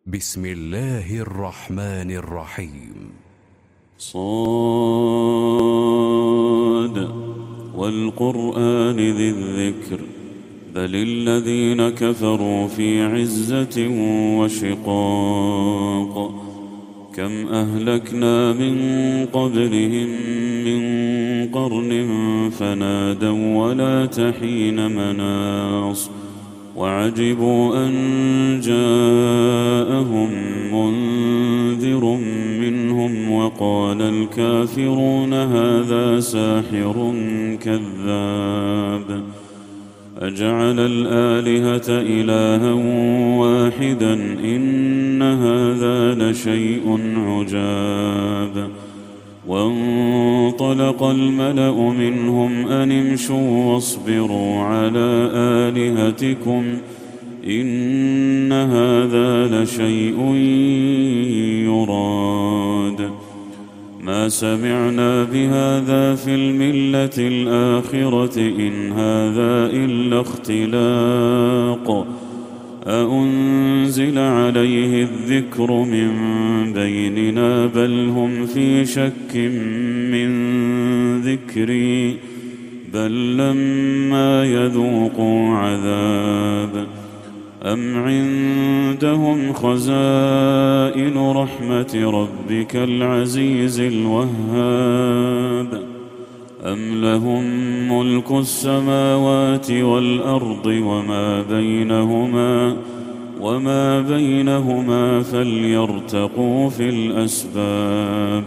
بسم الله الرحمن الرحيم. صاد والقرآن ذي الذكر بل الذين كفروا في عزة وشقاق كم أهلكنا من قبلهم من قرن فنادوا ولا تحين مناص وعجبوا أن جاءهم منذر منهم وقال الكافرون هذا ساحر كذاب أجعل الآلهة إلها واحدا إن هذا لشيء عجاب وانطلق الملأ منهم أن امشوا واصبروا على آلهتكم إن هذا لشيء يراد ما سمعنا بهذا في الملة الآخرة إن هذا إلا اختلاق أأنزل عليه الذكر من بيننا بل هم في شك من ذكري بل لما يذوقوا عذاب أم عندهم خزائن رحمة ربك العزيز الوهاب أم لهم ملك السماوات والأرض وما بينهما فليرتقوا في الأسباب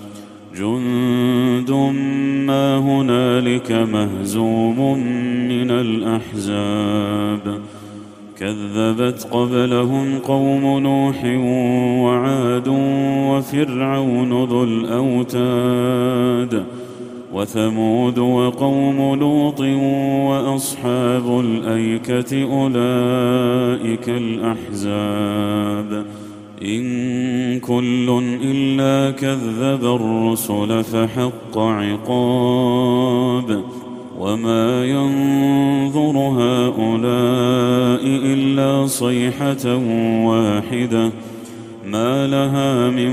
جند ما هنالك مهزوم من الأحزاب كذبت قبلهم قوم نوح وعاد وفرعون ذو الأوتاد وثمود وقوم لوط وأصحاب الأيكة أولئك الأحزاب إن كل إلا كذب الرسل فحق عقاب وما ينظر هؤلاء إلا صيحة واحدة ما لها من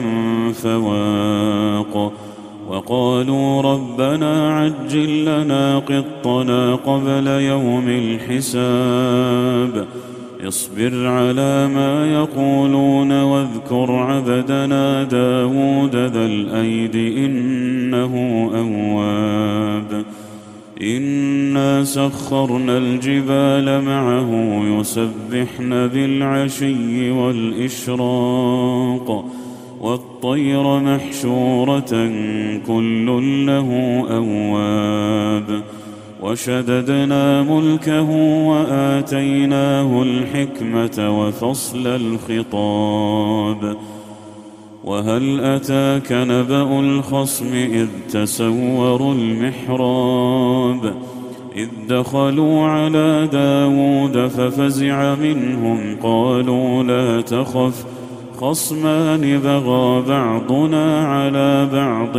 فواق وقالوا ربنا عجل لنا قطنا قبل يوم الحساب اصبر على ما يقولون واذكر عبدنا داود ذا الأيد إنه أواب إنا سخرنا الجبال معه يسبحن بالعشي والإشراق والطير محشورة كل له أواب وشددنا ملكه وآتيناه الحكمة وفصل الخطاب وهل أتاك نبأ الخصم إذ تسوروا المحراب إذ دخلوا على داود ففزع منهم قالوا لا تخف خصمان بغى بعضنا على بعض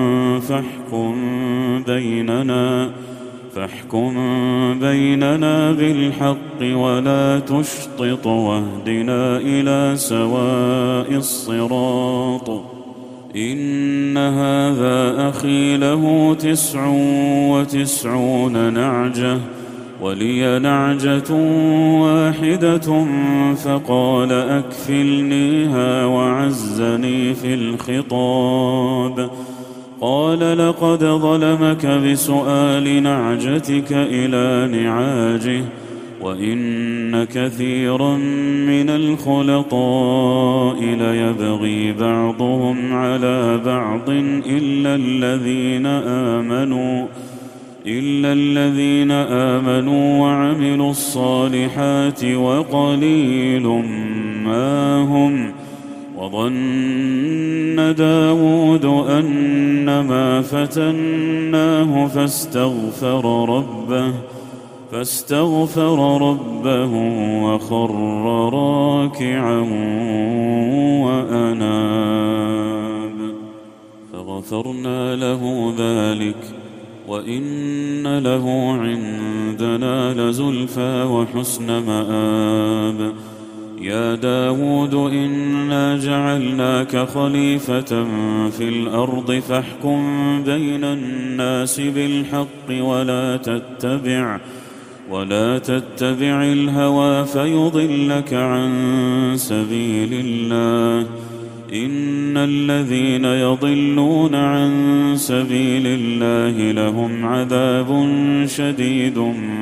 فاحكم بيننا بالحق ولا تشطط واهدنا إلى سواء الصراط إن هذا أخي له 99 نعجة ولي نعجة واحدة فقال أكفلنيها وعزني في الخطاب قال لقد ظلمك بسؤال نعجتك إلى نعاجه وإن كثيرا من الخلطاء ليبغي بعضهم على بعض إلا الذين آمنوا وعملوا الصالحات وقليل ما هم وظن داود أنما فتناه فاستغفر ربه وخر راكعا وأناب فغفرنا له ذلك وإن له عندنا لزلفى وحسن مآب يا داود إنا جعلناك خليفة في الأرض فاحكم بين الناس بالحق ولا تتبع الهوى فيضلك عن سبيل الله إن الذين يضلون عن سبيل الله لهم عذاب شديد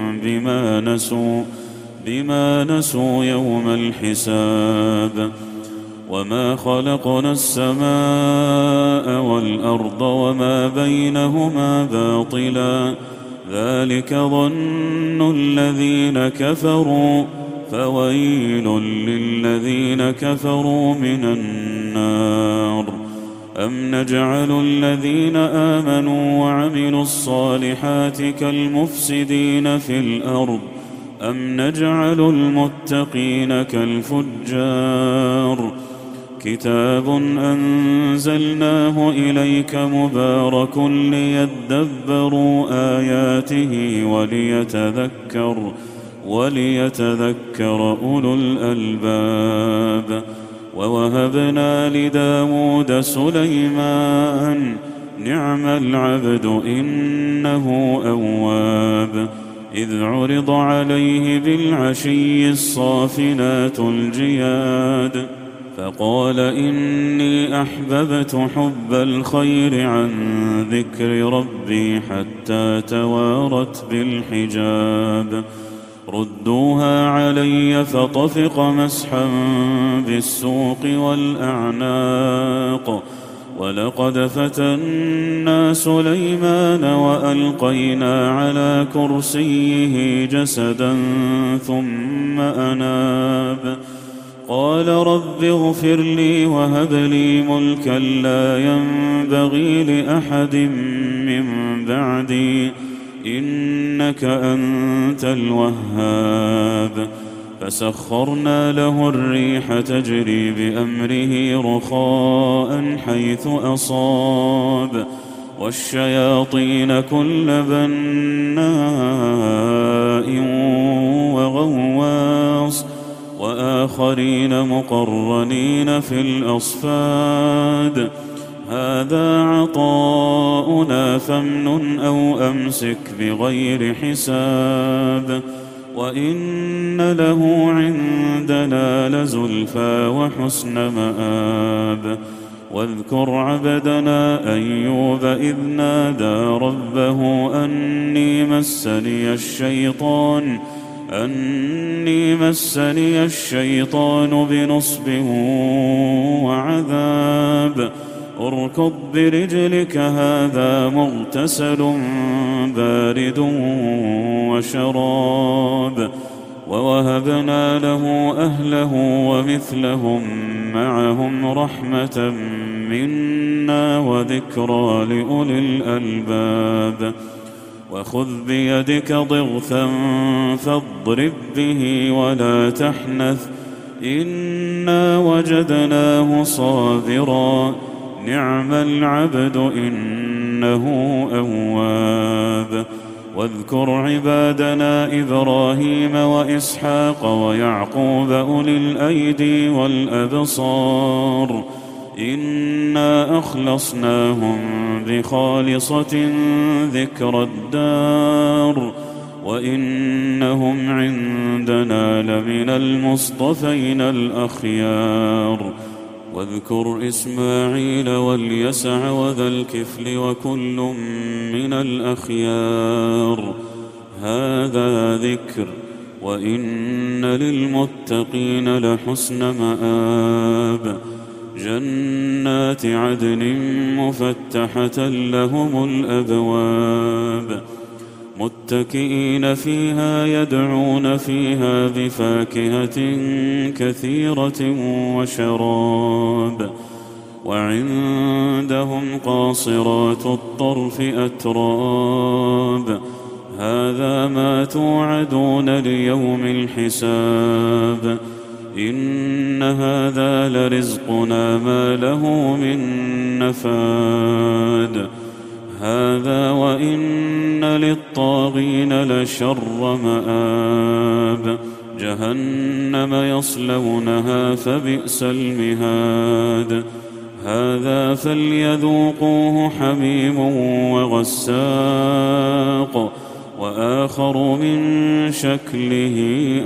بما نسوا يوم الحساب وما خلقنا السماء والأرض وما بينهما باطلا ذلك ظن الذين كفروا فويل للذين كفروا من النار أم نجعل الذين آمنوا وعملوا الصالحات كالمفسدين في الأرض أم نجعل المتقين كالفجار كتاب أنزلناه إليك مبارك ليدبروا آياته وليتذكر أولو الألباب ووهبنا لداود سليمان نعم العبد إنه أواب إذ عرض عليه بالعشي الصافنات الجياد فقال إني أحببت حب الخير عن ذكر ربي حتى توارت بالحجاب ردوها علي فطفق مسحا بالسوق والأعناق ولقد فتنا سليمان وألقينا على كرسيه جسدا ثم أناب قال رب اغفر لي وهب لي ملكا لا ينبغي لأحد من بعدي إنك أنت الوهاب فسخرنا له الريح تجري بأمره رخاء حيث أصاب والشياطين كل بناء وغواص وآخرين مقرنين في الأصفاد هذا عطاؤنا فامنن أو أمسك بغير حساب وإن له عندنا لزلفى وحسن مآب واذكر عبدنا أيوب إذ نادى ربه أني مسني الشيطان بنصب وعذاب اركض برجلك هذا مغتسل بارد وشراب ووهبنا له أهله ومثلهم معهم رحمة منا وذكرى لأولي الألباب وخذ بيدك ضغثا فاضرب به ولا تحنث إنا وجدناه صابرا نعم العبد إنه أواب واذكر عبادنا إبراهيم وإسحاق ويعقوب أولي الأيدي والأبصار إنا أخلصناهم بخالصة ذكر الدار وإنهم عندنا لمن المصطفين الأخيار واذكر إسماعيل واليسع وذا الكفل وكل من الأخيار هذا ذكر وإن للمتقين لحسن مآب جنات عدن مفتحة لهم الأبواب متكئين فيها يدعون فيها بفاكهة كثيرة وشراب وعندهم قاصرات الطرف أتراب هذا ما توعدون ليوم الحساب إن هذا لرزقنا ما له من نفاد هذا وإن للطاغين لشر مآب جهنم يصلونها فبئس المهاد هذا فليذوقوه حميم وغساق وآخر من شكله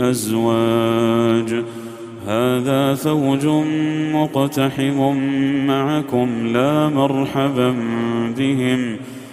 أزواج هذا فوج مقتحم معكم لا مرحبا بهم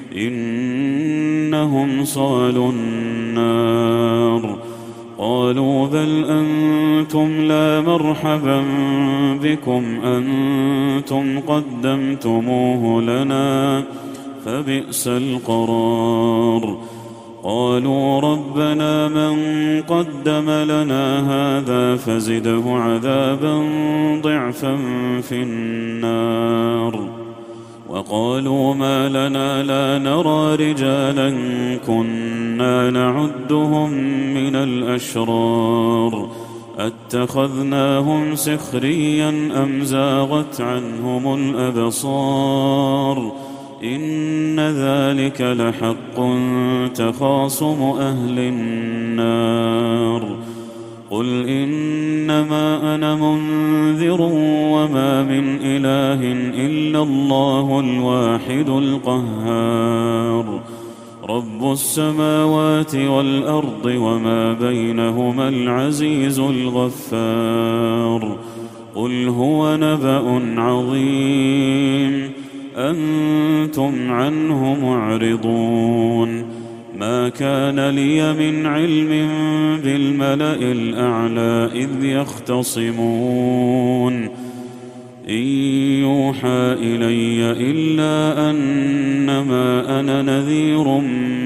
إنهم صالوا النار قالوا بل أنتم لا مرحبا بكم أنتم قدمتموه لنا فبئس القرار قالوا ربنا من قدم لنا هذا فزده عذابا ضعفا في النار وقالوا ما لنا لا نرى رجالا كنا نعدهم من الأشرار أتخذناهم سخريا أم زاغت عنهم الأبصار إن ذلك لحق تخاصم أهل النار قل إنما أنا منذر وما من إله إلا الله الواحد القهار رب السماوات والأرض وما بينهما العزيز الغفار قل هو نبأ عظيم أنتم عنه معرضون ما كان لي من علم بالملأ الأعلى إذ يختصمون إن يوحى إلي إلا أنما أنا نذير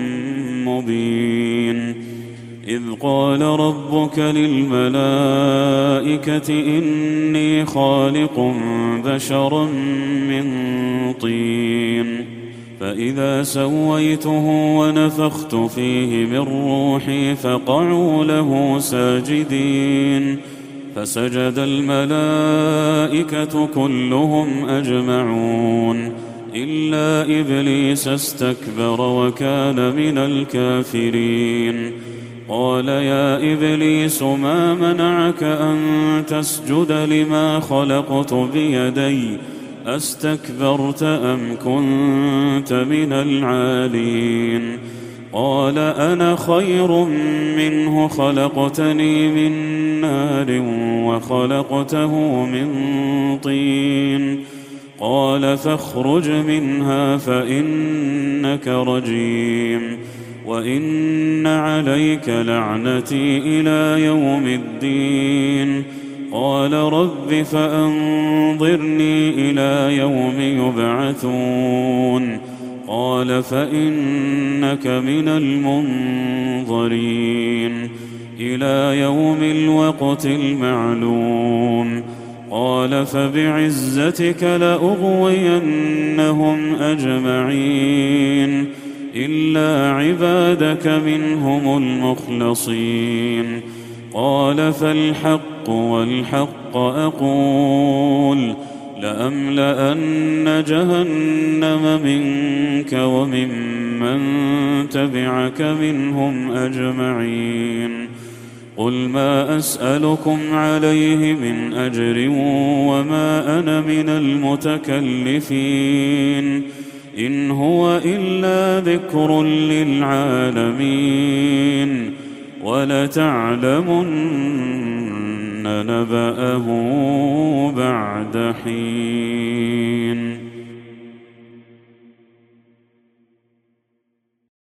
مبين إذ قال ربك للملائكة إني خالق بشرا من طين فإذا سويته ونفخت فيه من روحي فقعوا له ساجدين فسجد الملائكة كلهم أجمعون إلا إبليس استكبر وكان من الكافرين قال يا إبليس ما منعك أن تسجد لما خلقت بيدي أستكبرت أم كنت من العالين قال أنا خير منه خلقتني من نار وخلقته من طين قال فاخرج منها فإنك رجيم وإن عليك لعنتي إلى يوم الدين قال رب فأنظرني إلى يوم يبعثون قال فإنك من المنظرين إلى يوم الوقت المعلوم قال فبعزتك لأغوينهم أجمعين إلا عبادك منهم المخلصين قال فالحق والحق أقول لأملأن جهنم منك وممن تبعك منهم أجمعين قل ما أسألكم عليه من أجر وما أنا من المتكلفين إن هو إلا ذكر للعالمين ولتعلمن نبأه بعد حين